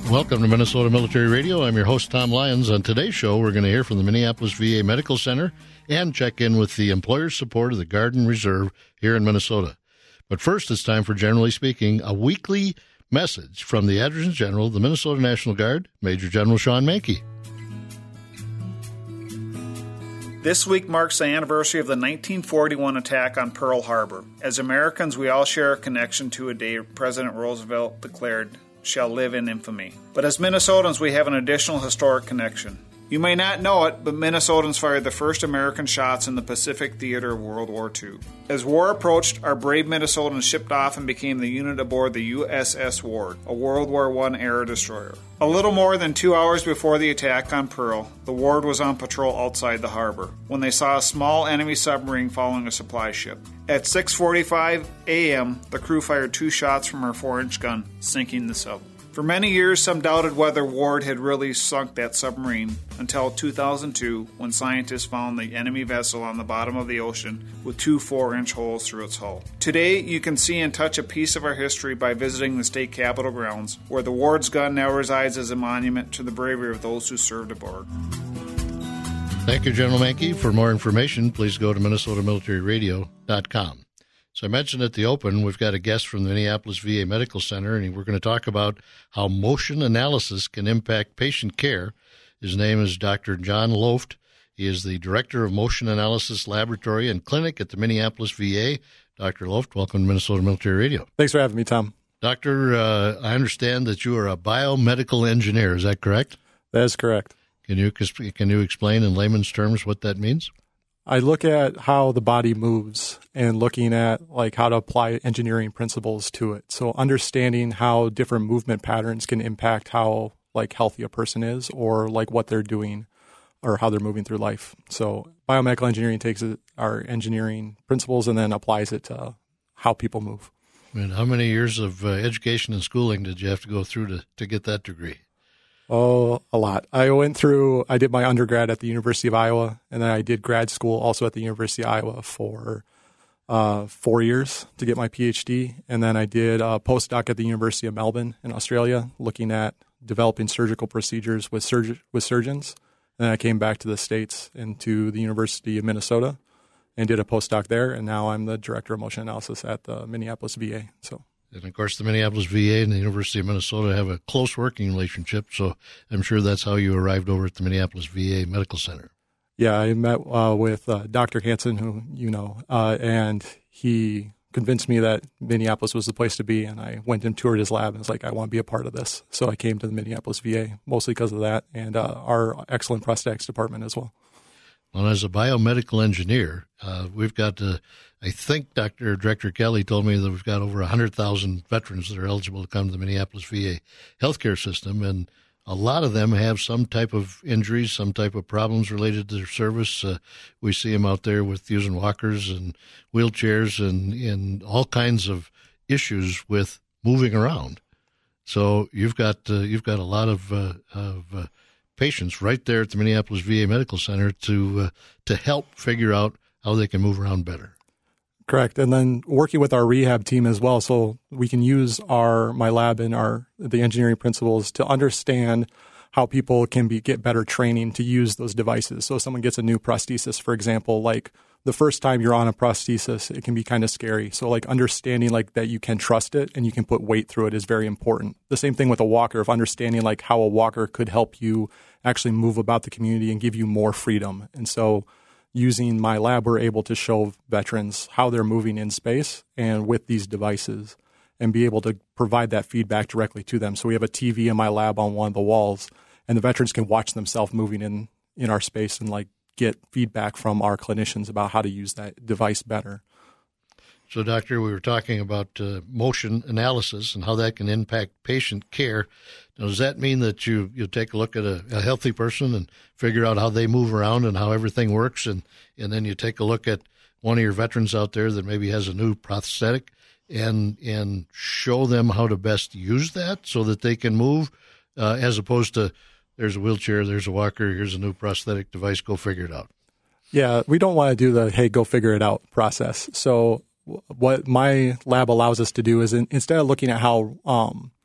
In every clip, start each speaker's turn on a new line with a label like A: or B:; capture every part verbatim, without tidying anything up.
A: Welcome to Minnesota Military Radio. I'm your host, Tom Lyons. On today's show, we're going to hear from the Minneapolis V A Medical Center and check in with the employer support of the Guard and Reserve here in Minnesota. But first, it's time for Generally Speaking, a weekly message from the Adjutant General of the Minnesota National Guard, Major General Sean Manke.
B: This week marks the anniversary of the nineteen forty-one attack on Pearl Harbor. As Americans, we all share a connection to a day President Roosevelt declared shall live in infamy. But as Minnesotans, we have an additional historic connection. You may not know it, but Minnesotans fired the first American shots in the Pacific theater of World War Two. As war approached, our brave Minnesotans shipped off and became the unit aboard the U S S Ward, a World War One era destroyer. A little more than two hours before the attack on Pearl, the Ward was on patrol outside the harbor when they saw a small enemy submarine following a supply ship. At six forty-five a.m., the crew fired two shots from her four-inch gun, sinking the sub. For many years, some doubted whether Ward had really sunk that submarine until two thousand two, when scientists found the enemy vessel on the bottom of the ocean with two four-inch holes through its hull. Today, you can see and touch a piece of our history by visiting the state capitol grounds, where the Ward's gun now resides as a monument to the bravery of those who served aboard.
A: Thank you, General Manke. For more information, please go to Minnesota Military Radio dot com. So I mentioned at the open, we've got a guest from the Minneapolis V A Medical Center, and we're going to talk about how motion analysis can impact patient care. His name is Doctor John Loft. He is the Director of Motion Analysis Laboratory and Clinic at the Minneapolis V A. Doctor Loft, welcome to Minnesota Military Radio.
C: Thanks for having me, Tom.
A: Doctor, uh, I understand that you are a biomedical engineer. Is that correct?
C: That is correct.
A: Can you can you explain in layman's terms what that means?
C: I look at how the body moves and looking at like how to apply engineering principles to it. So understanding how different movement patterns can impact how like healthy a person is or like what they're doing or how they're moving through life. So biomedical engineering takes our engineering principles and then applies it to how people move.
A: And how many years of uh, education and schooling did you have to go through to, to get that degree?
C: Oh, a lot. I went through, I did my undergrad at the University of Iowa, and then I did grad school also at the University of Iowa for uh, four years to get my P H D. And then I did a postdoc at the University of Melbourne in Australia, looking at developing surgical procedures with, surg- with surgeons. And then I came back to the States and to the University of Minnesota and did a postdoc there. And now I'm the Director of Motion Analysis at the Minneapolis V A. So.
A: And, of course, the Minneapolis V A and the University of Minnesota have a close working relationship, so I'm sure that's how you arrived over at the Minneapolis V A Medical Center.
C: Yeah, I met uh, with uh, Doctor Hansen, who you know, uh, and he convinced me that Minneapolis was the place to be, and I went and toured his lab and was like, I want to be a part of this. So I came to the Minneapolis V A, mostly because of that, and uh, our excellent prosthetics department as well.
A: Well, as a biomedical engineer, uh, we've got, uh, I think Doctor Director Kelly told me that we've got over one hundred thousand veterans that are eligible to come to the Minneapolis V A healthcare system, and a lot of them have some type of injuries, some type of problems related to their service. Uh, we see them out there with using walkers and wheelchairs and, and all kinds of issues with moving around. So you've got uh, you've got a lot of, uh, of uh, patients right there at the Minneapolis V A Medical Center to uh, to help figure out how they can move around better.
C: Correct. And then working with our rehab team as well, so we can use our my lab and our the engineering principles to understand how people can be get better training to use those devices. So if someone gets a new prosthesis, for example, like the first time you're on a prosthesis, it can be kind of scary. So like understanding like that you can trust it and you can put weight through it is very important. The same thing with a walker, of understanding like how a walker could help you actually move about the community and give you more freedom. And so using my lab, we're able to show veterans how they're moving in space and with these devices and be able to provide that feedback directly to them. So we have a T V in my lab on one of the walls, and the veterans can watch themselves moving in, in our space and like get feedback from our clinicians about how to use that device better.
A: So, Doctor, we were talking about uh, motion analysis and how that can impact patient care. Now, does that mean that you, you take a look at a, a healthy person and figure out how they move around and how everything works, and, and then you take a look at one of your veterans out there that maybe has a new prosthetic and and show them how to best use that so that they can move, uh, as opposed to there's a wheelchair, there's a walker, here's a new prosthetic device, go figure it out?
C: Yeah, we don't want to do the, hey, go figure it out process. So what my lab allows us to do is in, instead of looking at how um,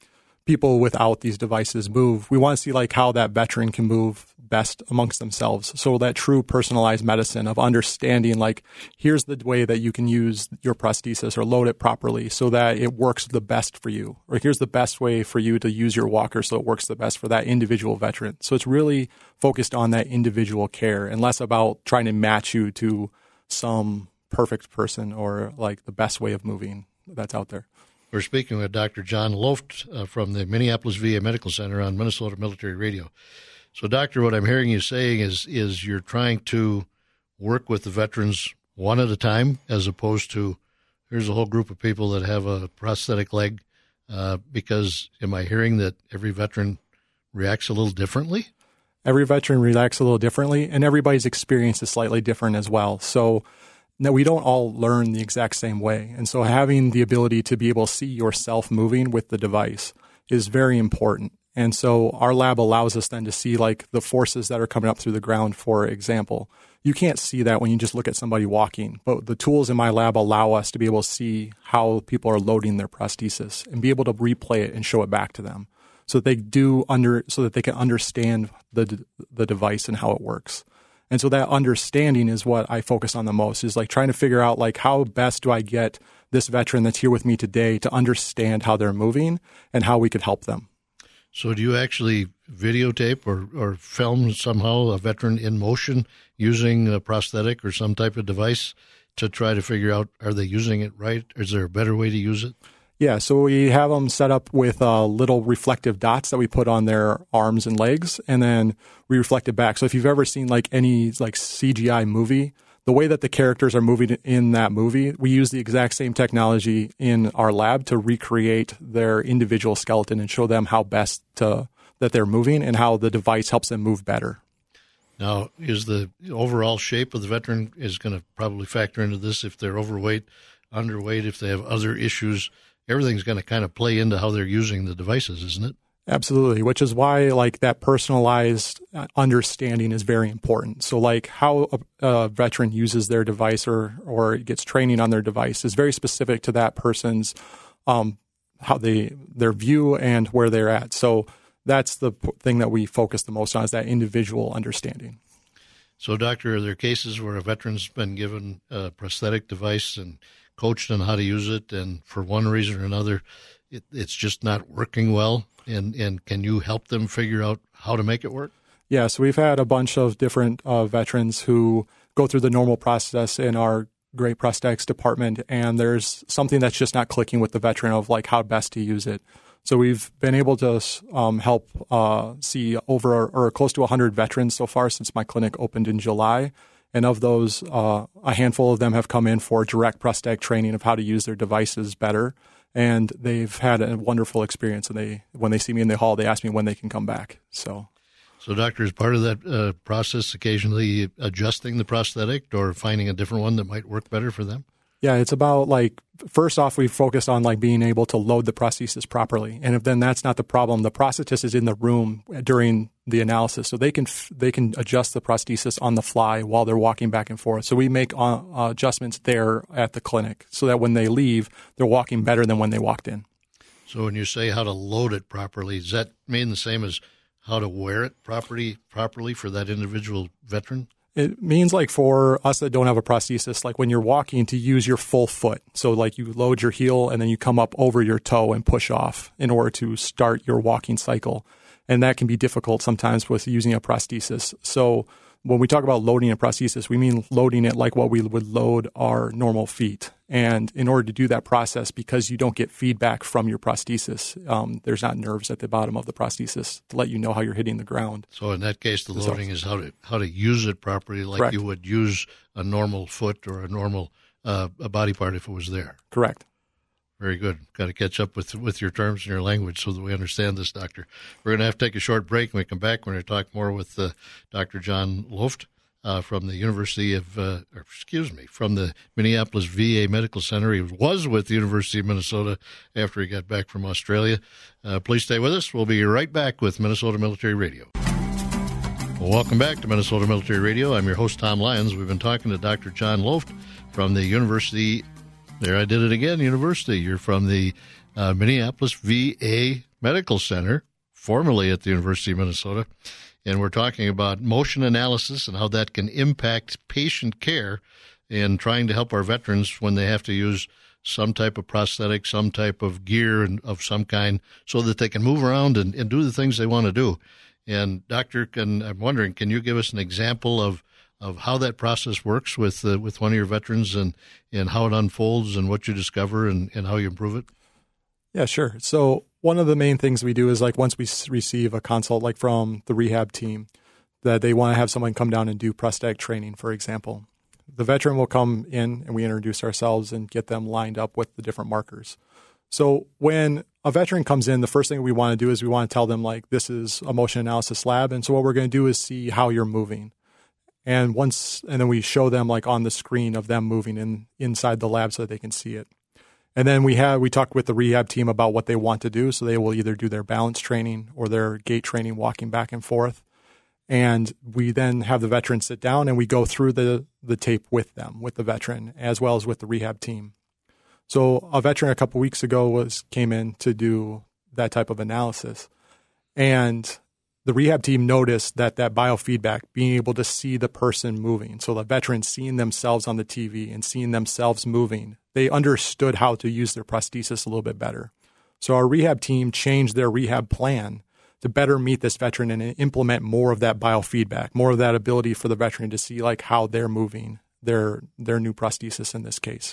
C: people without these devices move. We want to see like how that veteran can move best amongst themselves. So that true personalized medicine of understanding, like, here's the way that you can use your prosthesis or load it properly so that it works the best for you. Or here's the best way for you to use your walker so it works the best for that individual veteran. So it's really focused on that individual care and less about trying to match you to some perfect person or like the best way of moving that's out there.
A: We're speaking with Doctor John Loft uh, from the Minneapolis V A Medical Center on Minnesota Military Radio. So, Doctor, what I'm hearing you saying is is you're trying to work with the veterans one at a time, as opposed to here's a whole group of people that have a prosthetic leg, uh, because am I hearing that every veteran reacts a little differently?
C: Every veteran reacts a little differently, and everybody's experience is slightly different as well. So no, we don't all learn the exact same way. And so having the ability to be able to see yourself moving with the device is very important. And so our lab allows us then to see like the forces that are coming up through the ground, for example. You can't see that when you just look at somebody walking, but the tools in my lab allow us to be able to see how people are loading their prosthesis and be able to replay it and show it back to them so that they do under, so that they can understand the the device and how it works. And so that understanding is what I focus on the most, is like trying to figure out like how best do I get this veteran that's here with me today to understand how they're moving and how we could help them.
A: So do you actually videotape or, or film somehow a veteran in motion using a prosthetic or some type of device to try to figure out, are they using it right? Is there a better way to use it?
C: Yeah, so we have them set up with uh, little reflective dots that we put on their arms and legs, and then we reflect it back. So if you've ever seen like any like C G I movie, the way that the characters are moving in that movie, we use the exact same technology in our lab to recreate their individual skeleton and show them how best to, that they're moving and how the device helps them move better.
A: Now, is the overall shape of the veteran is going to probably factor into this? If they're overweight, underweight, if they have other issues, everything's going to kind of play into how they're using the devices, isn't it?
C: Absolutely, which is why like that personalized understanding is very important. So like how a, a veteran uses their device or or gets training on their device is very specific to that person's um, how they their view and where they're at. So that's the p- thing that we focus the most on, is that individual understanding.
A: So, Doctor, are there cases where a veteran's been given a prosthetic device and coached on how to use it, and for one reason or another, it, it's just not working well? And, and can you help them figure out how to make it work?
C: Yeah, so we've had a bunch of different uh, veterans who go through the normal process in our great prosthetics department, and there's something that's just not clicking with the veteran of like how best to use it. So we've been able to um, help uh, see over or close to one hundred veterans so far since my clinic opened in July. And of those, uh, a handful of them have come in for direct prosthetic training of how to use their devices better. And they've had a wonderful experience. And they, when they see me in the hall, they ask me when they can come back. So,
A: so doctor, is part of that uh, process occasionally adjusting the prosthetic or finding a different one that might work better for them?
C: Yeah, it's about like, first off, we focus on like being able to load the prosthesis properly. And if then that's not the problem, the prosthetist is in the room during the analysis. So they can they can adjust the prosthesis on the fly while they're walking back and forth. So we make uh, adjustments there at the clinic so that when they leave, they're walking better than when they walked in.
A: So when you say how to load it properly, does that mean the same as how to wear it properly, properly for that individual veteran?
C: It means like for us that don't have a prosthesis, like when you're walking, to use your full foot. So like you load your heel and then you come up over your toe and push off in order to start your walking cycle. And that can be difficult sometimes with using a prosthesis. So when we talk about loading a prosthesis, we mean loading it like what we would load our normal feet. And in order to do that process, because you don't get feedback from your prosthesis, um, there's not nerves at the bottom of the prosthesis to let you know how you're hitting the ground.
A: So in that case, the loading is how to how to use it properly, like Correct. You would use a normal foot or a normal uh, a body part if it was there.
C: Correct.
A: Very good. Got to catch up with with your terms and your language so that we understand this, Doctor. We're going to have to take a short break. When we come back, we're going to talk more with uh, Doctor John Loft uh, from the University of, uh, or excuse me, from the Minneapolis V A Medical Center. He was with the University of Minnesota after he got back from Australia. Uh, please stay with us. We'll be right back with Minnesota Military Radio. Well, welcome back to Minnesota Military Radio. I'm your host, Tom Lyons. We've been talking to Doctor John Loft from the University There, I did it again, University. You're from the uh, Minneapolis V A Medical Center, formerly at the University of Minnesota, and we're talking about motion analysis and how that can impact patient care in trying to help our veterans when they have to use some type of prosthetic, some type of gear of some kind so that they can move around and, and do the things they want to do. And Doctor, can, I'm wondering, can you give us an example of, of how that process works with uh, with one of your veterans and, and how it unfolds and what you discover and, and how you improve it?
C: Yeah, sure. So one of the main things we do is like once we receive a consult like from the rehab team that they want to have someone come down and do prosthetic training, for example. The veteran will come in and we introduce ourselves and get them lined up with the different markers. So when a veteran comes in, the first thing we want to do is we want to tell them like this is a motion analysis lab. And so what we're going to do is see how you're moving. And once and then we show them like on the screen of them moving in inside the lab so that they can see it. And then we have we talk with the rehab team about what they want to do. So they will either do their balance training or their gait training, walking back and forth. And we then have the veteran sit down and we go through the, the tape with them, with the veteran, as well as with the rehab team. So a veteran a couple weeks ago was came in to do that type of analysis. And the rehab team noticed that that biofeedback, being able to see the person moving, so the veteran seeing themselves on the T V and seeing themselves moving, they understood how to use their prosthesis a little bit better. So our rehab team changed their rehab plan to better meet this veteran and implement more of that biofeedback, more of that ability for the veteran to see like how they're moving their their new prosthesis in this case.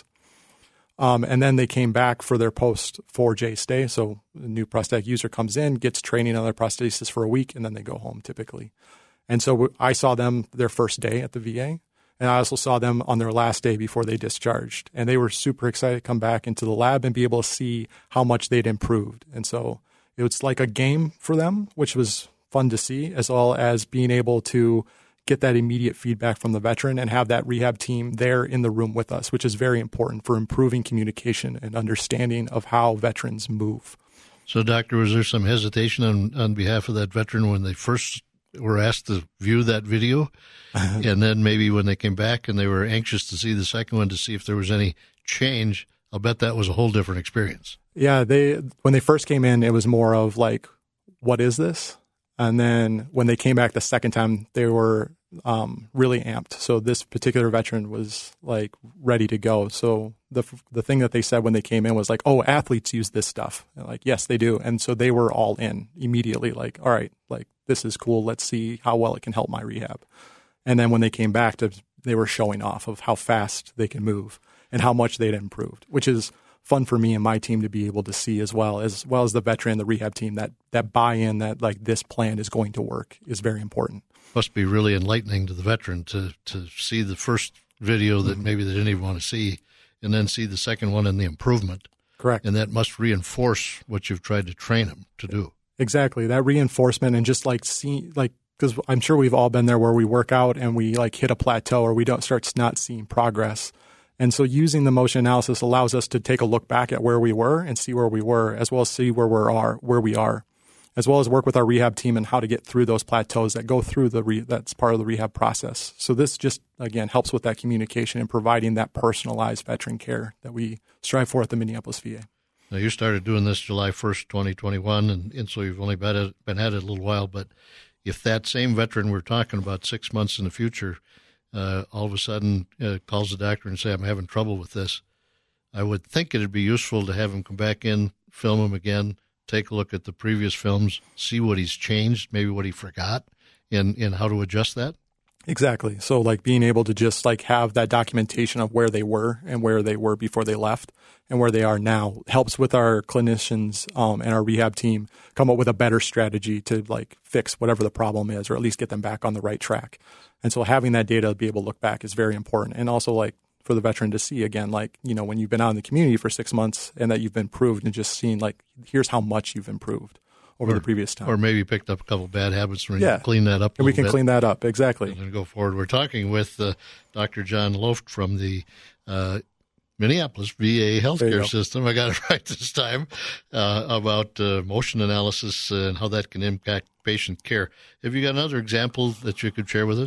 C: Um, and then they came back for their post four J stay. So the new prosthetic user comes in, gets training on their prosthesis for a week, and then they go home typically. And so I saw them their first day at the V A, and I also saw them on their last day before they discharged. And they were super excited to come back into the lab and be able to see how much they'd improved. And so it was like a game for them, which was fun to see, as well as being able to get that immediate feedback from the veteran and have that rehab team there in the room with us, which is very important for improving communication and understanding of how veterans move.
A: So, Doctor, was there some hesitation on, on behalf of that veteran when they first were asked to view that video? And then maybe when they came back and they were anxious to see the second one to see if there was any change, I'll bet that was a whole different experience.
C: Yeah, they when they first came in, it was more of like, what is this? And then when they came back the second time, they were um, really amped. So this particular veteran was like ready to go. So the the thing that they said when they came in was like, oh, athletes use this stuff. And like, yes, they do. And so they were all in immediately like, all right, like this is cool. Let's see how well it can help my rehab. And then when they came back, to, they were showing off of how fast they can move and how much they'd improved, which is fun for me and my team to be able to see as well, as well as the veteran and the rehab team, that that buy-in that like this plan is going to work is very important.
A: Must be really enlightening to the veteran to, to see the first video that mm-hmm. maybe they didn't even want to see and then see the second one and the improvement.
C: Correct.
A: And that must reinforce what you've tried to train them to do.
C: Exactly. That reinforcement and just like see, like, because I'm sure we've all been there where we work out and we like hit a plateau or we don't start not seeing progress. And so using the motion analysis allows us to take a look back at where we were and see where we were, as well as see where we are, where we are, as well as work with our rehab team and how to get through those plateaus that go through the re- that's part of the rehab process. So this just, again, helps with that communication and providing that personalized veteran care that we strive for at the Minneapolis V A.
A: Now, you started doing this July first, twenty twenty-one, and, and so you've only been at, it, been at it a little while. But if that same veteran we're talking about six months in the future Uh, all of a sudden uh, calls the doctor and say, I'm having trouble with this, I would think it'd be useful to have him come back in, film him again, take a look at the previous films, see what he's changed, maybe what he forgot, and, and how to adjust that.
C: Exactly. So like being able to just like have that documentation of where they were and where they were before they left and where they are now helps with our clinicians um, and our rehab team come up with a better strategy to like fix whatever the problem is, or at least get them back on the right track. And so having that data to be able to look back is very important. And also like for the veteran to see again, like, you know, when you've been out in the community for six months and that you've been improved and just seeing like, here's how much you've improved over
A: or,
C: the previous time.
A: Or maybe picked up a couple of bad habits and
C: yeah.
A: clean that up a
C: and we can
A: bit.
C: clean that up. Exactly.
A: And then go forward. We're talking with uh, Doctor John Loft from the uh, Minneapolis V A healthcare system. I got it right this time, uh, about uh, motion analysis and how that can impact patient care. Have you got another example that you could share with us?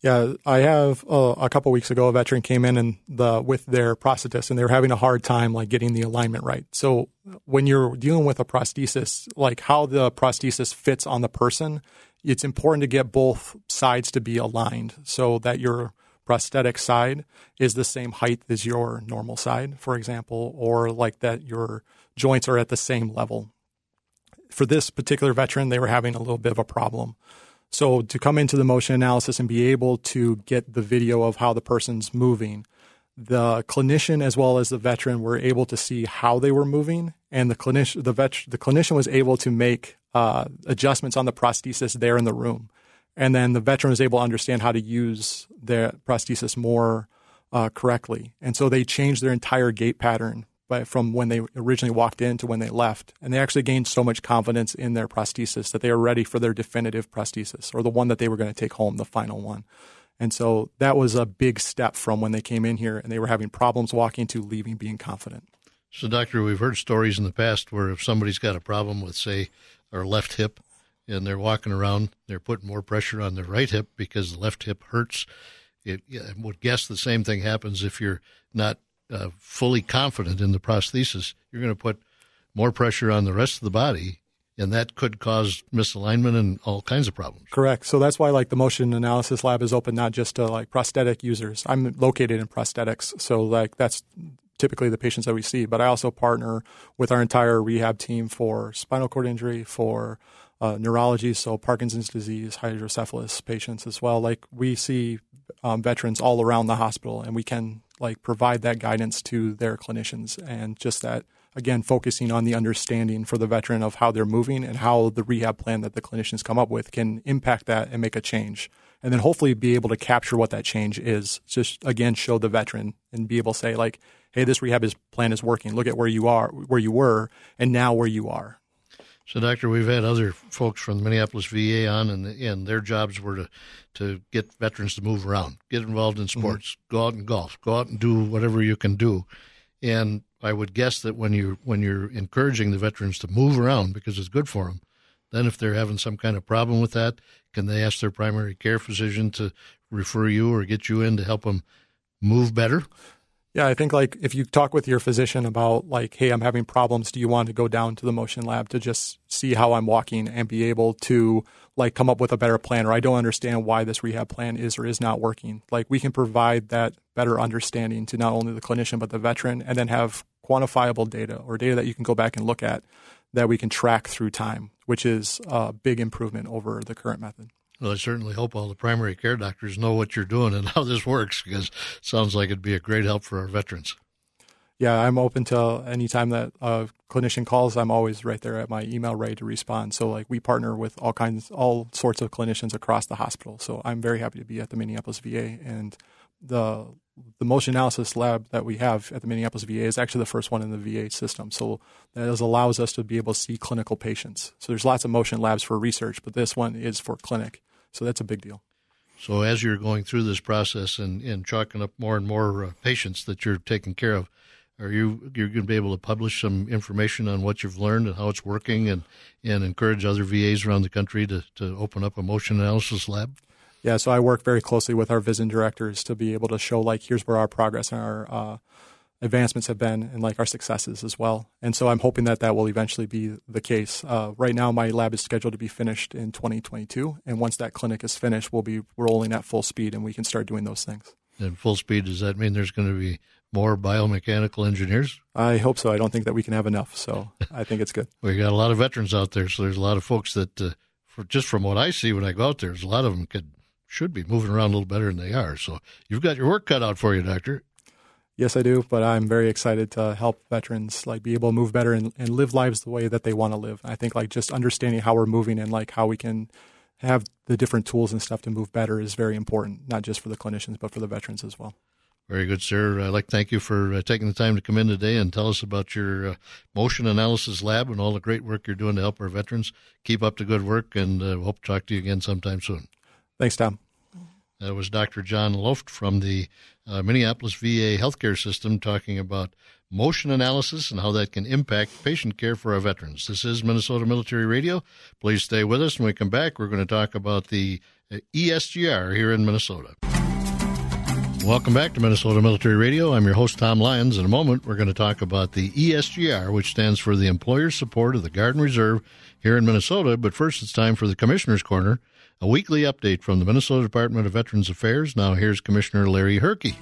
C: Yeah, I have uh, a couple weeks ago, a veteran came in and the with their prosthetist, and they were having a hard time like getting the alignment right. So when you're dealing with a prosthesis, like how the prosthesis fits on the person, it's important to get both sides to be aligned so that your prosthetic side is the same height as your normal side, for example, or like that your joints are at the same level. For this particular veteran, they were having a little bit of a problem. So to come into the motion analysis and be able to get the video of how the person's moving, the clinician as well as the veteran were able to see how they were moving, and the clinician the vet, the clinician was able to make uh, adjustments on the prosthesis there in the room. And then the veteran was able to understand how to use their prosthesis more uh, correctly. And so they changed their entire gait pattern by, from when they originally walked in to when they left. And they actually gained so much confidence in their prosthesis that they were ready for their definitive prosthesis, or the one that they were going to take home, the final one. And so that was a big step from when they came in here and they were having problems walking to leaving being confident.
A: So, Doctor, we've heard stories in the past where if somebody's got a problem with, say, their left hip, and they're walking around, they're putting more pressure on their right hip because the left hip hurts. It, I would guess the same thing happens if you're not uh, fully confident in the prosthesis. You're going to put more pressure on the rest of the body, and that could cause misalignment and all kinds of problems.
C: Correct. So that's why like the motion analysis lab is open not just to like prosthetic users. I'm located in prosthetics, so like that's typically the patients that we see. But I also partner with our entire rehab team for spinal cord injury, for Uh, neurology, so Parkinson's disease, hydrocephalus patients as well. Like we see um, veterans all around the hospital, and we can like provide that guidance to their clinicians, and just that, again, focusing on the understanding for the veteran of how they're moving and how the rehab plan that the clinicians come up with can impact that and make a change. And then hopefully be able to capture what that change is. Just, again, show the veteran and be able to say like, hey, this rehab is, plan is working. Look at where you are, where you were, and now where you are.
A: So, Doctor, we've had other folks from the Minneapolis V A on, and, and their jobs were to, to get veterans to move around, get involved in sports, mm-hmm. go out and golf, go out and do whatever you can do. And I would guess that when, you, when you're encouraging the veterans to move around because it's good for them, then if they're having some kind of problem with that, can they ask their primary care physician to refer you or get you in to help them move better?
C: Yeah, I think like if you talk with your physician about like, hey, I'm having problems, do you want to go down to the motion lab to just see how I'm walking and be able to like come up with a better plan, or I don't understand why this rehab plan is or is not working. Like we can provide that better understanding to not only the clinician but the veteran, and then have quantifiable data or data that you can go back and look at that we can track through time, which is a big improvement over the current method.
A: Well, I certainly hope all the primary care doctors know what you're doing and how this works, because it sounds like it'd be a great help for our veterans.
C: Yeah, I'm open to any time that a clinician calls. I'm always right there at my email ready to respond. So like we partner with all kinds, all sorts of clinicians across the hospital. So I'm very happy to be at the Minneapolis V A, and the the motion analysis lab that we have at the Minneapolis V A is actually the first one in the V A system. So that is, allows us to be able to see clinical patients. So there's lots of motion labs for research, but this one is for clinic. So that's a big deal.
A: So as you're going through this process and, and chalking up more and more uh, patients that you're taking care of, are you you're going to be able to publish some information on what you've learned and how it's working, and, and encourage other V As around the country to, to open up a motion analysis lab?
C: Yeah, so I work very closely with our V I S N directors to be able to show like here's where our progress and our uh, advancements have been, and like our successes as well. And so I'm hoping that that will eventually be the case. Uh, right now, my lab is scheduled to be finished in twenty twenty-two. And once that clinic is finished, we'll be rolling at full speed and we can start doing those things.
A: And full speed, does that mean there's going to be more biomechanical engineers?
C: I hope so. I don't think that we can have enough. So I think it's good.
A: Well, you got a lot of veterans out there. So there's a lot of folks that, uh, for, just from what I see when I go out there, there's a lot of them could should be moving around a little better than they are. So you've got your work cut out for you, Doctor.
C: Yes, I do, but I'm very excited to help veterans like be able to move better and, and live lives the way that they want to live. I think like just understanding how we're moving and like how we can have the different tools and stuff to move better is very important, not just for the clinicians, but for the veterans as well.
A: Very good, sir. I'd like to thank you for uh, taking the time to come in today and tell us about your uh, motion analysis lab and all the great work you're doing to help our veterans. Keep up the good work, and uh, hope to talk to you again sometime soon.
C: Thanks, Tom.
A: That was Doctor John Loft from the uh, Minneapolis V A healthcare system talking about motion analysis and how that can impact patient care for our veterans. This is Minnesota Military Radio. Please stay with us. When we come back, we're going to talk about the E S G R here in Minnesota. Welcome back to Minnesota Military Radio. I'm your host, Tom Lyons. In a moment, we're going to talk about the E S G R, which stands for the Employer Support of the Guard and Reserve here in Minnesota. But first, it's time for the Commissioner's Corner, a weekly update from the Minnesota Department of Veterans Affairs. Now, here's Commissioner Larry Herke.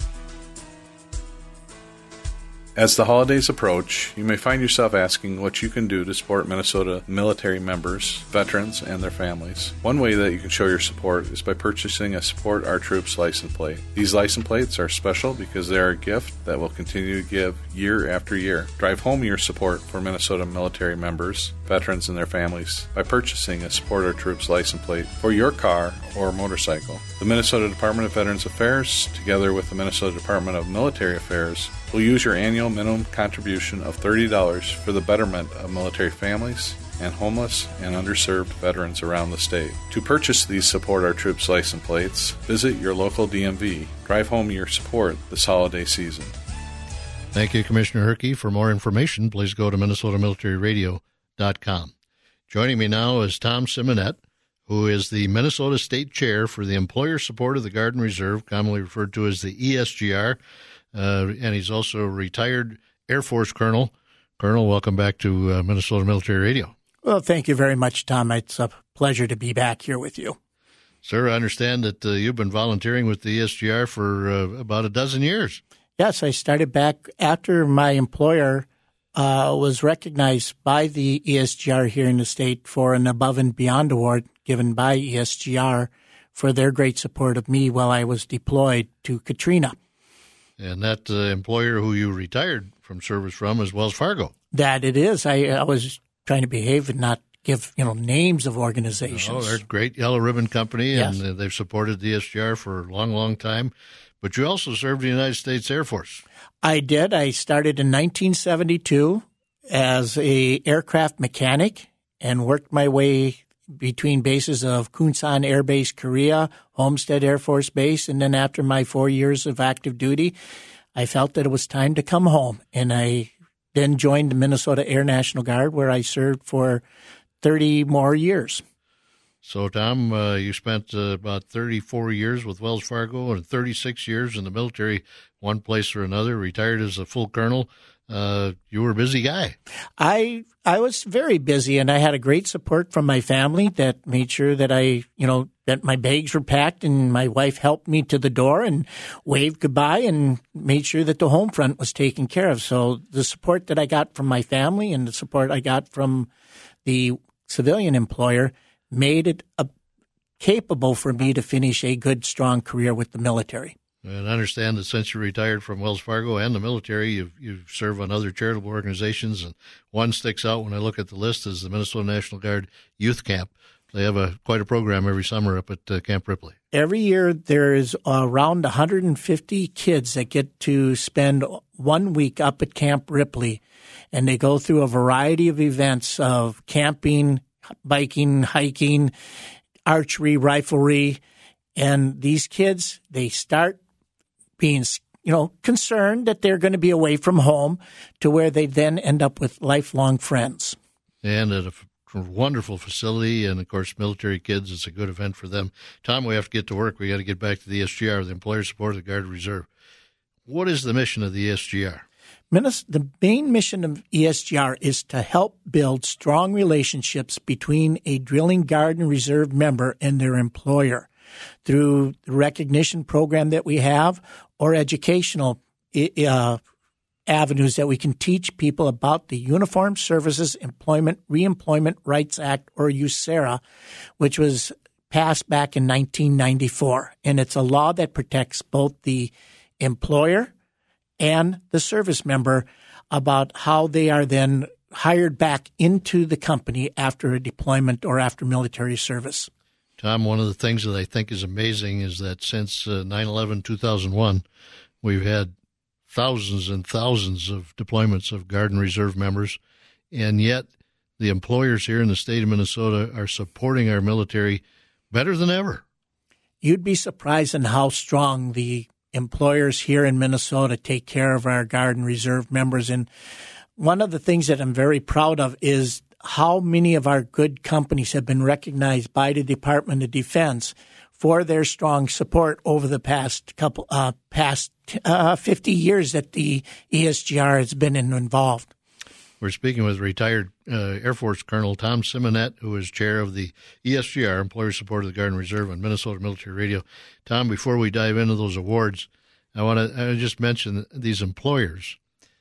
D: As the holidays approach, you may find yourself asking what you can do to support Minnesota military members, veterans, and their families. One way that you can show your support is by purchasing a Support Our Troops license plate. These license plates are special because they are a gift that will continue to give year after year. Drive home your support for Minnesota military members, veterans, and their families by purchasing a Support Our Troops license plate for your car or motorcycle. The Minnesota Department of Veterans Affairs, together with the Minnesota Department of Military Affairs, will use your annual minimum contribution of thirty dollars for the betterment of military families and homeless and underserved veterans around the state. To purchase these Support Our Troops license plates, visit your local D M V. Drive home your support this holiday season.
A: Thank you, Commissioner Herke. For more information, please go to minnesota military radio dot com. Joining me now is Tom Simonette, who is the Minnesota State Chair for the Employer Support of the Guard and Reserve, commonly referred to as the E S G R. Uh, and he's also a retired Air Force Colonel. Colonel, welcome back to uh, Minnesota Military Radio.
E: Well, thank you very much, Tom. It's a pleasure to be back here with you.
A: Sir, I understand that uh, you've been volunteering with the E S G R for uh, about a dozen years.
E: Yes, I started back after my employer uh, was recognized by the E S G R here in the state for an Above and Beyond Award given by E S G R for their great support of me while I was deployed to Katrina.
A: And that uh, employer who you retired from service from is Wells Fargo.
E: That it is. I, I was trying to behave and not give, you know, names of organizations.
A: Oh, they're a great Yellow Ribbon Company,
E: yes.
A: and uh, they've supported the E S G R for a long, long time. But you also served in the United States Air Force.
E: I did. I started in nineteen seventy-two as a aircraft mechanic and worked my way between bases of Kunsan Air Base, Korea, Homestead Air Force Base, and then after my four years of active duty, I felt that it was time to come home. And I then joined the Minnesota Air National Guard, where I served for thirty more years.
A: So, Tom, uh, you spent uh, about thirty-four years with Wells Fargo and thirty-six years in the military, one place or another, retired as a full colonel. Uh, you were a busy guy.
E: I I was very busy, and I had a great support from my family that made sure that I, you know, that my bags were packed, and my wife helped me to the door and waved goodbye and made sure that the home front was taken care of. So the support that I got from my family and the support I got from the civilian employer made it a, capable for me to finish a good, strong career with the military.
A: And I understand that since you retired from Wells Fargo and the military, you've, you've served on other charitable organizations, and one sticks out when I look at the list is the Minnesota National Guard Youth Camp. They have a quite a program every summer up at uh, Camp Ripley.
E: Every year there is around one hundred fifty kids that get to spend one week up at Camp Ripley, and they go through a variety of events of camping, biking, hiking, archery, riflery, and these kids, they start being, you know, concerned that they're going to be away from home to where they then end up with lifelong friends.
A: And at a f- wonderful facility, and, of course, military kids, it's a good event for them. Tom, we have to get to work. We got to get back to the E S G R, the Employer Support of the Guard and Reserve. What is the mission of the E S G R?
E: The main mission of E S G R is to help build strong relationships between a drilling Guard and Reserve member and their employer through the recognition program that we have or educational uh, avenues that we can teach people about the Uniformed Services Employment Reemployment Rights Act, or USERRA, which was passed back in nineteen ninety-four. And it's a law that protects both the employer and the service member about how they are then hired back into the company after a deployment or after military service.
A: Tom, one of the things that I think is amazing is that since uh, nine eleven two thousand one, we've had thousands and thousands of deployments of Guard and Reserve members, and yet the employers here in the state of Minnesota are supporting our military better than ever.
E: You'd be surprised in how strong the employers here in Minnesota take care of our Guard and Reserve members. And one of the things that I'm very proud of is how many of our good companies have been recognized by the Department of Defense for their strong support over the past couple, uh, past uh, fifty years that the E S G R has been involved.
A: We're speaking with retired uh, Air Force Colonel Tom Simonet, who is chair of the E S G R, Employer Support of the Guard and Reserve on Minnesota Military Radio. Tom, before we dive into those awards, I want to just mention these employers.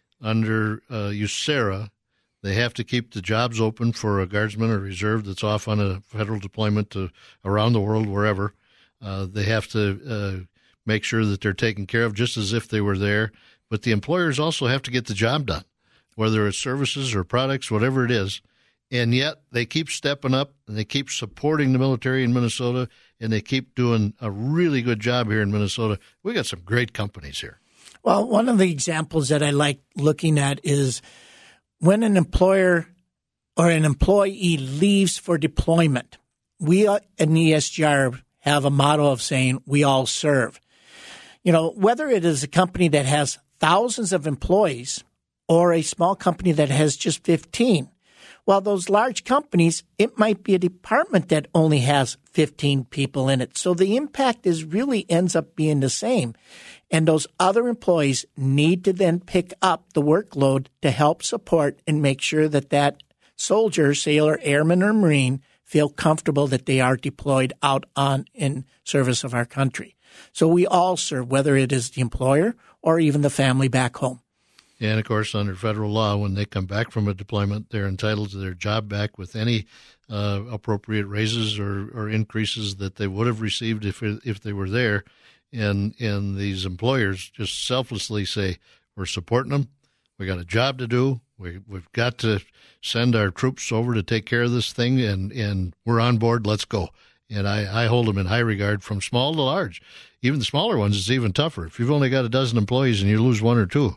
A: Under uh, U S A R A, they have to keep the jobs open for a guardsman or reserve that's off on a federal deployment to around the world, wherever. Uh, they have to uh, make sure that they're taken care of just as if they were there. But the employers also have to get the job done, whether it's services or products, whatever it is. And yet they keep stepping up and they keep supporting the military in Minnesota, and they keep doing a really good job here in Minnesota. We got some great companies here.
E: Well, one of the examples that I like looking at is when an employer or an employee leaves for deployment. We in the E S G R have a motto of saying we all serve. You know, whether it is a company that has thousands of employees or a small company that has just fifteen. Well, those large companies, it might be a department that only has fifteen people in it. So the impact is really ends up being the same. And those other employees need to then pick up the workload to help support and make sure that that soldier, sailor, airman, or Marine feel comfortable that they are deployed out on in service of our country. So we all serve, whether it is the employer or even the family back home.
A: And, of course, under federal law, when they come back from a deployment, they're entitled to their job back with any uh, appropriate raises or, or increases that they would have received if if they were there. And and these employers just selflessly say, we're supporting them. We got a job to do. We, we've got to send our troops over to take care of this thing, and, and we're on board. Let's go. And I, I hold them in high regard from small to large. Even the smaller ones, it's even tougher. If you've only got a dozen employees and you lose one or two,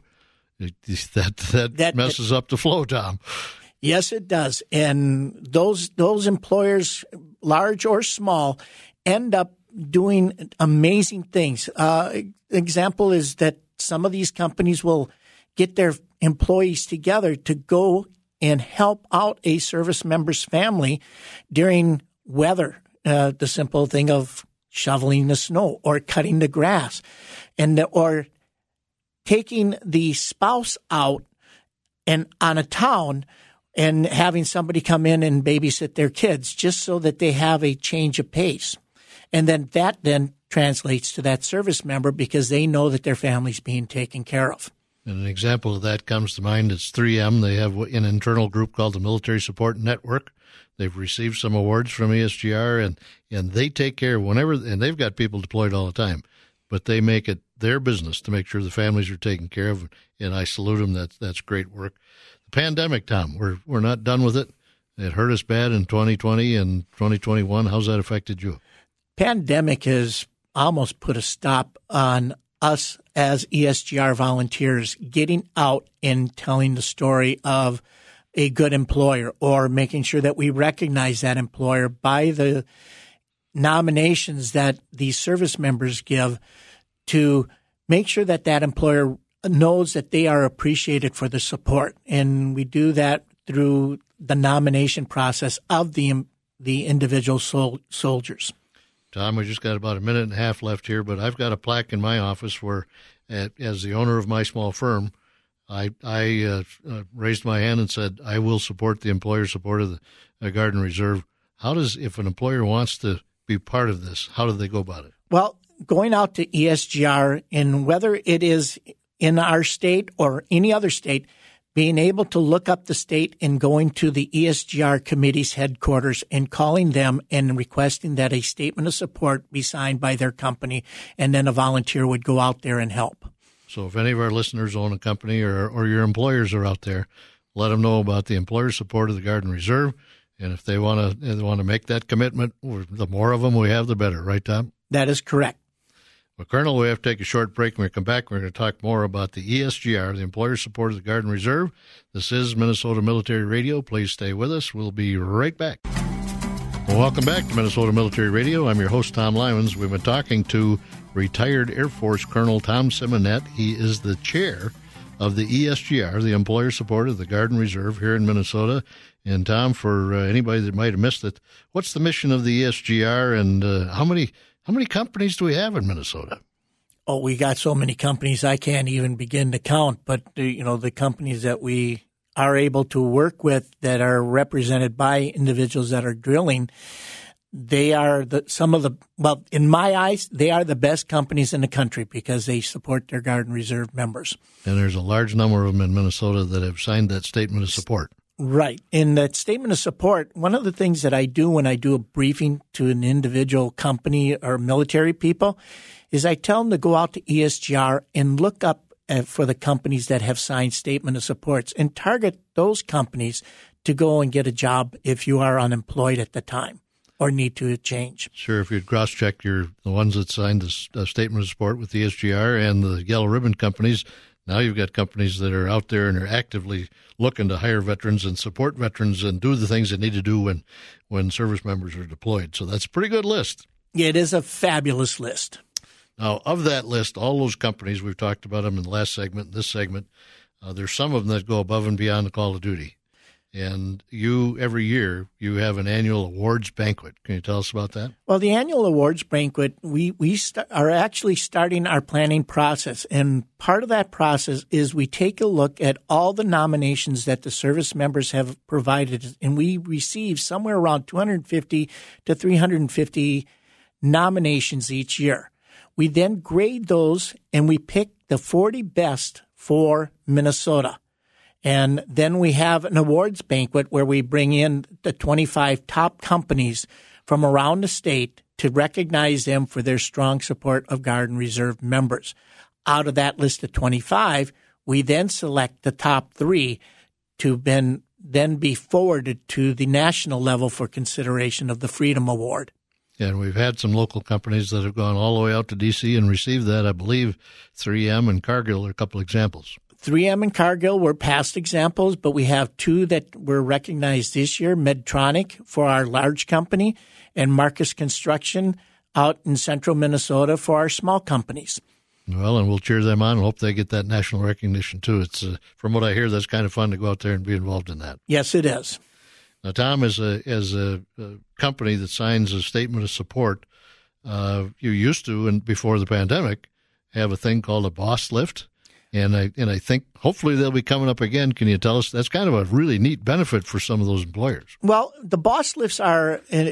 A: That, that that messes up the flow, Tom.
E: Yes, it does. And those those employers, large or small, end up doing amazing things. Uh, example is that some of these companies will get their employees together to go and help out a service member's family during weather. Uh, the simple thing of shoveling the snow or cutting the grass, and the, or taking the spouse out and on a town and having somebody come in and babysit their kids just so that they have a change of pace. And then that then translates to that service member because they know that their family's being taken care of.
A: And an example of that comes to mind. It's three M. They have an internal group called the Military Support Network. They've received some awards from E S G R, and, and they take care whenever, and they've got people deployed all the time, but they make it their business to make sure the families are taken care of, and I salute them. That's that's great work. The pandemic, Tom, we're we're not done with it. It hurt us bad in twenty twenty and twenty twenty-one. How's that affected you?
E: Pandemic has almost put a stop on us as E S G R volunteers getting out and telling the story of a good employer, or making sure that we recognize that employer by the nominations that these service members give, to make sure that that employer knows that they are appreciated for the support. And we do that through the nomination process of the the individual sol- soldiers.
A: Tom, we just got about a minute and a half left here, but I've got a plaque in my office where, at, as the owner of my small firm, I, I uh, uh, raised my hand and said, I will support the employer support of the uh, Guard and Reserve. How does, if an employer wants to be part of this, how do they go about it?
E: Well, going out to E S G R, and whether it is in our state or any other state, being able to look up the state and going to the E S G R committee's headquarters and calling them and requesting that a statement of support be signed by their company, and then a volunteer would go out there and help.
A: So if any of our listeners own a company, or, or your employers are out there, let them know about the employer support of the Guard and Reserve. And if they want to they want to make that commitment, the more of them we have, the better. Right, Tom?
E: That is correct.
A: Well, Colonel, we have to take a short break. When we come back, we're going to talk more about the E S G R, the employer support of the Guard and Reserve. This is Minnesota Military Radio. Please stay with us. We'll be right back. Well, welcome back to Minnesota Military Radio. I'm your host, Tom Lyons. We've been talking to retired Air Force Colonel Tom Simonet. He is the chair of the E S G R, the employer support of the Garden Reserve here in Minnesota. And Tom, for uh, anybody that might have missed it, what's the mission of the E S G R, and uh, how many how many companies do we have in Minnesota?
E: Oh, we got so many companies I can't even begin to count. But uh, you know, the companies that we are able to work with that are represented by individuals that are drilling, they are the some of the well, in my eyes, they are the best companies in the country because they support their Garden Reserve members.
A: And there's a large number of them in Minnesota that have signed that statement of support.
E: Right. In that statement of support, one of the things that I do when I do a briefing to an individual company or military people is I tell them to go out to E S G R and look up uh, for the companies that have signed statement of supports and target those companies to go and get a job if you are unemployed at the time or need to change.
A: Sure. If you'd cross-check your the ones that signed the uh, statement of support with the E S G R and the Yellow Ribbon companies, now you've got companies that are out there and are actively looking to hire veterans and support veterans and do the things they need to do when, when service members are deployed. So that's a pretty good list.
E: It is a fabulous list.
A: Now, of that list, all those companies, we've talked about them in the last segment, this segment, uh, there's some of them that go above and beyond the call of duty. And you, every year, you have an annual awards banquet. Can you tell us about that?
E: Well, the annual awards banquet, we, we st- are actually starting our planning process. And part of that process is we take a look at all the nominations that the service members have provided. And we receive somewhere around two hundred fifty to three hundred fifty nominations each year. We then grade those and we pick the forty best for Minnesota. And then we have an awards banquet where we bring in the twenty-five top companies from around the state to recognize them for their strong support of Garden Reserve members. Out of that list of twenty-five, we then select the top three to ben, then be forwarded to the national level for consideration of the Freedom Award.
A: And we've had some local companies that have gone all the way out to D C and received that. I believe three M and Cargill are a couple examples.
E: three M and Cargill were past examples, but we have two that were recognized this year, Medtronic for our large company and Marcus Construction out in central Minnesota for our small companies.
A: Well, and we'll cheer them on and hope they get that national recognition too. It's uh, from what I hear, that's kind of fun to go out there and be involved in that.
E: Yes, it is.
A: Now, Tom, as a as a, a company that signs a statement of support, uh, you used to, and before the pandemic, have a thing called a boss lift. And I and I think hopefully they'll be coming up again. Can you tell us? That's kind of a really neat benefit for some of those employers.
E: Well, the boss lifts are uh,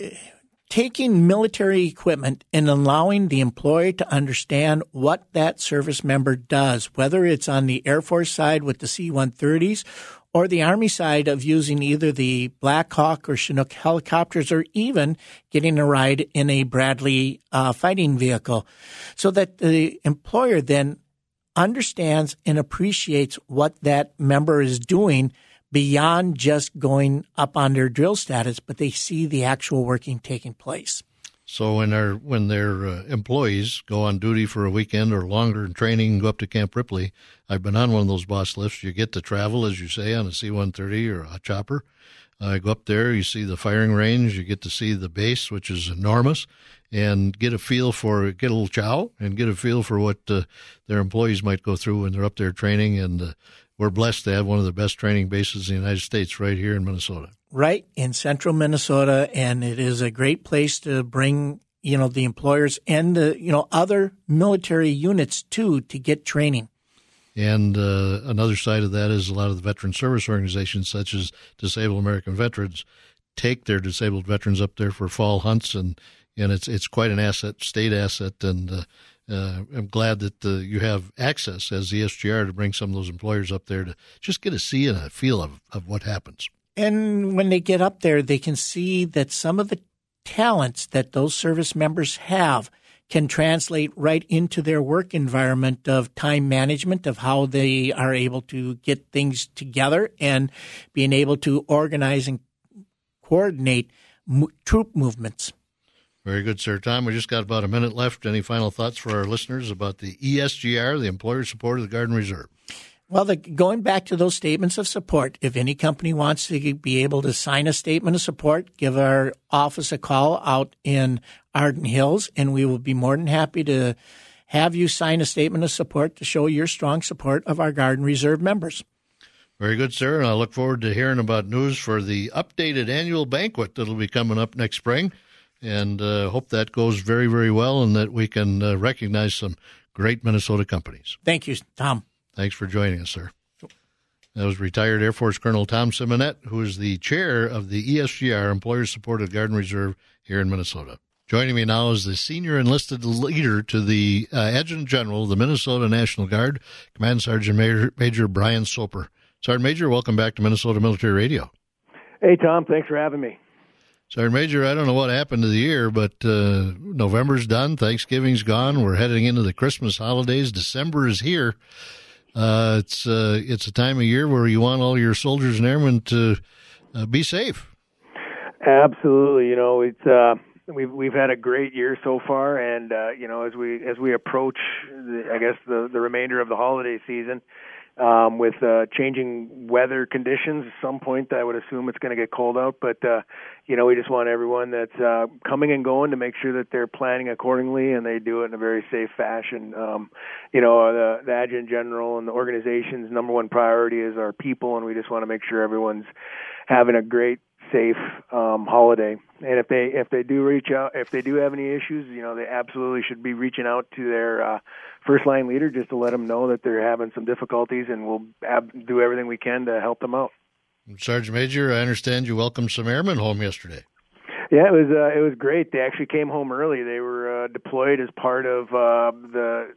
E: taking military equipment and allowing the employee to understand what that service member does, whether it's on the Air Force side with the C one thirties or the Army side of using either the Black Hawk or Chinook helicopters or even getting a ride in a Bradley uh, fighting vehicle so that the employer then understands and appreciates what that member is doing beyond just going up on their drill status, but they see the actual working taking place.
A: So when their when their uh, employees go on duty for a weekend or longer in training and go up to Camp Ripley, I've been on one of those boss lifts. You get to travel, as you say, on a C one thirty or a chopper. Uh, go up there, you see the firing range, you get to see the base, which is enormous, and get a feel for, get a little chow, and get a feel for what uh, their employees might go through when they're up there training. And uh, we're blessed to have one of the best training bases in the United States right here in Minnesota.
E: Right in central Minnesota, and it is a great place to bring, you know, the employers and the, you know, other military units too to get training.
A: And uh, another side of that is a lot of the veteran service organizations, such as Disabled American Veterans, take their disabled veterans up there for fall hunts, and, and it's it's quite an asset, state asset, and uh, uh, I'm glad that uh, you have access as the E S G R to bring some of those employers up there to just get a see and a feel of, of what happens.
E: And when they get up there, they can see that some of the talents that those service members have can translate right into their work environment of time management, of how they are able to get things together and being able to organize and coordinate mo- troop movements.
A: Very good, sir. Tom, we just got about a minute left. Any final thoughts for our listeners about the E S G R, the Employer Support of the Garden Reserve?
E: Well, the, going back to those statements of support, if any company wants to be able to sign a statement of support, give our office a call out in Arden Hills, and we will be more than happy to have you sign a statement of support to show your strong support of our Guard and Reserve members.
A: Very good, sir. And I look forward to hearing about news for the updated annual banquet that'll be coming up next spring. And uh, hope that goes very, very well and that we can uh, recognize some great Minnesota companies.
E: Thank you, Tom.
A: Thanks for joining us, sir. That was retired Air Force Colonel Tom Simonette, who is the chair of the E S G R, Employers Supported Guard and Reserve here in Minnesota. Joining me now is the senior enlisted leader to the uh, Adjutant General of the Minnesota National Guard, Command Sergeant Major, Major Brian Soper. Sergeant Major, welcome back to Minnesota Military Radio.
F: Hey, Tom. Thanks for having me.
A: Sergeant Major, I don't know what happened to the year, but uh, November's done, Thanksgiving's gone, we're heading into the Christmas holidays, December is here. Uh, it's uh, it's a time of year where you want all your soldiers and airmen to uh, be safe.
F: Absolutely. You know, it's uh, we've we've had a great year so far, and uh, you know, as we as we approach, the, I guess the the remainder of the holiday season, um, with uh, changing weather conditions, at some point I would assume it's going to get cold out. But uh, you know, we just want everyone that's uh, coming and going to make sure that they're planning accordingly and they do it in a very safe fashion. Um, you know, the, the Adjutant General and the organization's number one priority is our people, and we just want to make sure everyone's having a great, safe um, holiday. And if they if they do reach out, if they do have any issues, you know, they absolutely should be reaching out to their uh, first line leader just to let them know that they're having some difficulties, and we'll ab- do everything we can to help them out.
A: Sergeant Major, I understand you welcomed some airmen home yesterday.
F: Yeah, it was uh, it was great. They actually came home early. They were uh, deployed as part of uh, the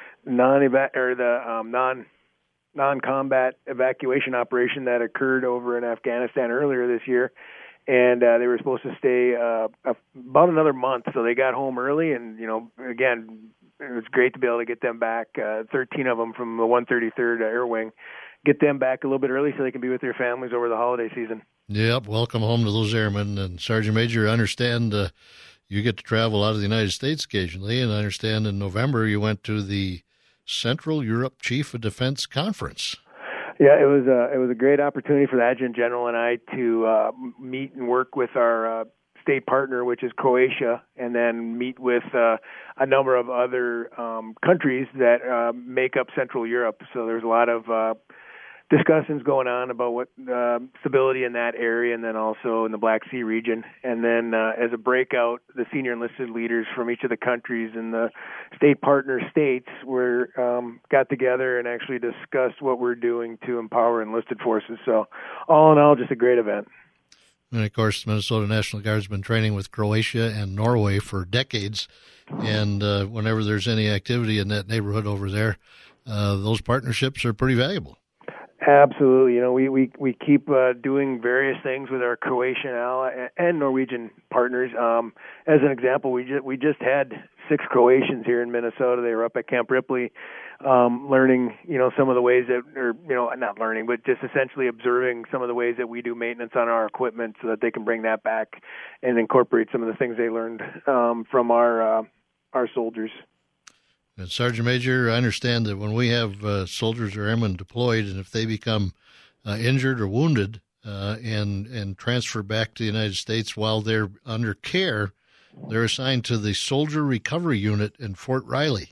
F: non or the um, non non-combat evacuation operation that occurred over in Afghanistan earlier this year, and uh, they were supposed to stay uh, about another month. So they got home early, and you know, again, it was great to be able to get them back. Uh, Thirteen of them from the one thirty-third Air Wing, get them back a little bit early so they can be with their families over the holiday season.
A: Yep, welcome home to those airmen. And Sergeant Major, I understand uh, you get to travel out of the United States occasionally, and I understand in November you went to the Central Europe Chief of Defense Conference.
F: Yeah, it was a, it was a great opportunity for the Adjutant General and I to uh, meet and work with our uh, state partner, which is Croatia, and then meet with uh, a number of other um, countries that uh, make up Central Europe. So there's a lot of uh, discussions going on about what uh, stability in that area, and then also in the Black Sea region. And then uh, as a breakout, the senior enlisted leaders from each of the countries and the state partner states were um, got together and actually discussed what we're doing to empower enlisted forces. So all in all, just a great event.
A: And of course, the Minnesota National Guard's been training with Croatia and Norway for decades. And uh, whenever there's any activity in that neighborhood over there, uh, those partnerships are pretty valuable.
F: Absolutely. You know, we, we, we keep uh, doing various things with our Croatian ally and Norwegian partners. Um, as an example, we just, we just had six Croatians here in Minnesota. They were up at Camp Ripley, um, learning, you know, some of the ways that, or, you know, not learning, but just essentially observing some of the ways that we do maintenance on our equipment so that they can bring that back and incorporate some of the things they learned um, from our uh, our soldiers.
A: And Sergeant Major, I understand that when we have uh, soldiers or airmen deployed, and if they become uh, injured or wounded uh, and and transfer back to the United States while they're under care, they're assigned to the Soldier Recovery Unit in Fort Riley.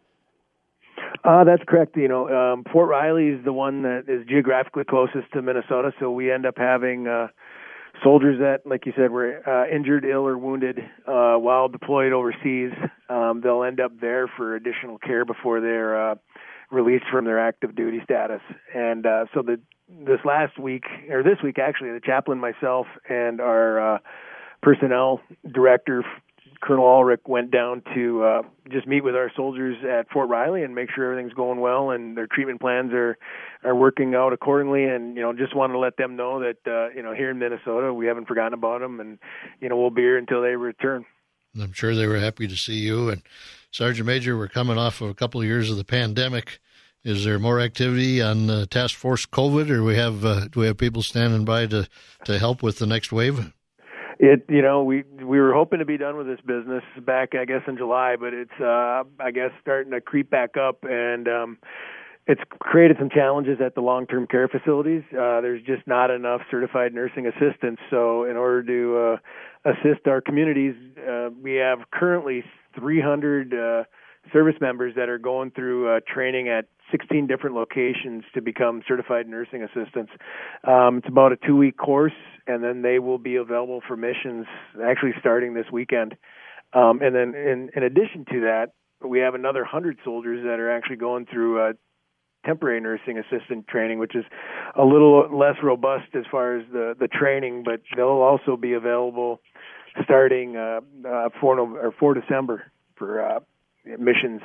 F: Uh, that's correct. You know, um, Fort Riley is the one that is geographically closest to Minnesota, so we end up having uh, soldiers that, like you said, were uh, injured, ill, or wounded uh, while deployed overseas. Um, they'll end up there for additional care before they're uh, released from their active duty status. And uh, so the, this last week, or this week actually, the chaplain, myself, and our uh, personnel director, Colonel Ulrich, went down to uh, just meet with our soldiers at Fort Riley and make sure everything's going well and their treatment plans are, are working out accordingly. And, you know, just wanted to let them know that, uh, you know, here in Minnesota, we haven't forgotten about them, and, you know, we'll be here until they return.
A: I'm sure they were happy to see you. And Sergeant Major, we're coming off of a couple of years of the pandemic. Is there more activity on uh, Task Force COVID, or we have uh, do we have people standing by to, to help with the next wave?
F: It, you know, we we were hoping to be done with this business back, I guess, in July, but it's, uh, I guess, starting to creep back up, and um, it's created some challenges at the long-term care facilities. Uh, there's just not enough certified nursing assistants, so in order to uh, assist our communities, uh, we have currently three hundred uh, service members that are going through uh, training at sixteen different locations to become certified nursing assistants. Um, it's about a two-week course, and then they will be available for missions actually starting this weekend. Um, and then in, in addition to that, we have another one hundred soldiers that are actually going through uh, temporary nursing assistant training, which is a little less robust as far as the, the training, but they'll also be available starting uh, uh, for, or for December for uh, missions.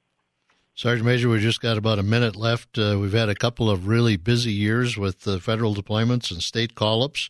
A: Sergeant Major, we just got about a minute left. Uh, we've had a couple of really busy years with uh, federal deployments and state call-ups.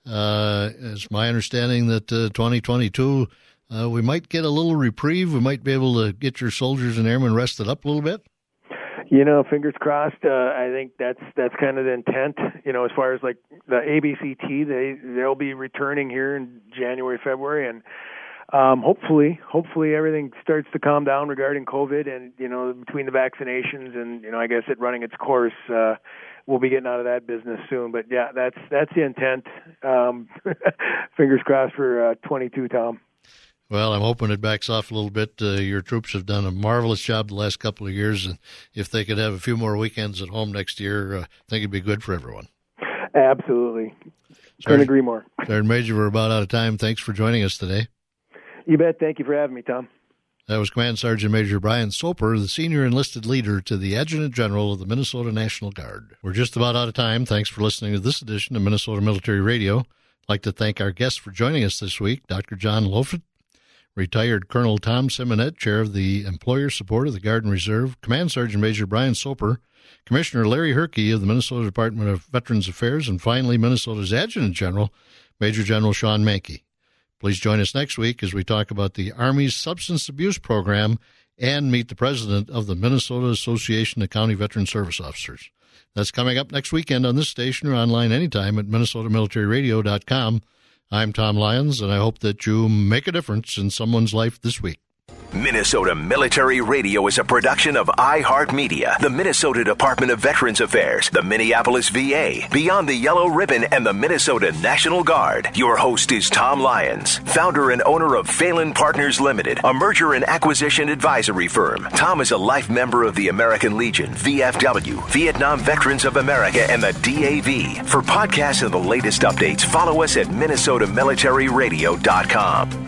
A: Uh, it's my understanding that uh, twenty twenty-two, uh, we might get a little reprieve. We might be able to get your soldiers and airmen rested up a little bit.
F: You know, fingers crossed. Uh, I think that's that's kind of the intent. You know, as far as like the A B C T, they they'll be returning here in January, February, and um, hopefully, hopefully everything starts to calm down regarding COVID, and you know, between the vaccinations and you know, I guess it running its course, uh, we'll be getting out of that business soon. But yeah, that's that's the intent. Um, fingers crossed for uh, twenty-two, Tom.
A: Well, I'm hoping it backs off a little bit. Uh, your troops have done a marvelous job the last couple of years, and if they could have a few more weekends at home next year, uh, I think it'd be good for everyone.
F: Absolutely. Couldn't agree more.
A: Sergeant Major, we're about out of time. Thanks for joining us today.
F: You bet. Thank you for having me, Tom.
A: That was Command Sergeant Major Brian Soper, the senior enlisted leader to the Adjutant General of the Minnesota National Guard. We're just about out of time. Thanks for listening to this edition of Minnesota Military Radio. I'd like to thank our guests for joining us this week, Doctor John Lofut, retired Colonel Tom Simonet, chair of the Employer Support of the Guard and Reserve, Command Sergeant Major Brian Soper, Commissioner Larry Herkey of the Minnesota Department of Veterans Affairs, and finally Minnesota's Adjutant General, Major General Sean Mankey. Please join us next week as we talk about the Army's substance abuse program and meet the president of the Minnesota Association of County Veteran Service Officers. That's coming up next weekend on this station or online anytime at minnesota military radio dot com. I'm Tom Lyons, and I hope that you make a difference in someone's life this week.
G: Minnesota Military Radio is a production of iHeartMedia, the Minnesota Department of Veterans Affairs, the Minneapolis V A, Beyond the Yellow Ribbon, and the Minnesota National Guard. Your host is Tom Lyons, founder and owner of Phelan Partners Limited, a merger and acquisition advisory firm. Tom is a life member of the American Legion, V F W, Vietnam Veterans of America, and the D A V. For podcasts and the latest updates, follow us at minnesota military radio dot com.